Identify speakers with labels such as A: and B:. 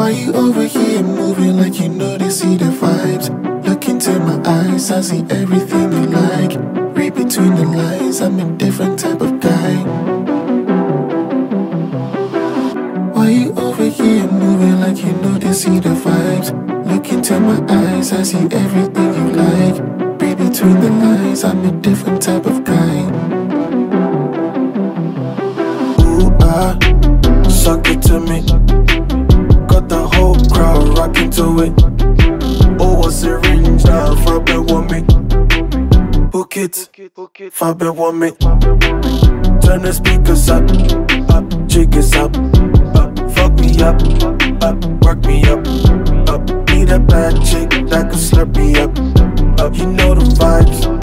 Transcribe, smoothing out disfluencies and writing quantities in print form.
A: Why you over here moving like you know they see the vibes? Look into my eyes, I see everything you like. Read between the lines, I'm a different type of guy. Why you over here moving like you know they see the vibes? Look into my eyes, I see everything you like. Read between the lines, I'm a different type of guy. Ooh, suck it to me. Got the whole crowd rocking to it. Oh, what's the range now? Faber want me. Book it, Faber want me. Turn the speakers up, jig is up, fuck me up, work me up. Need a bad chick that can slurp me up. You know the vibes.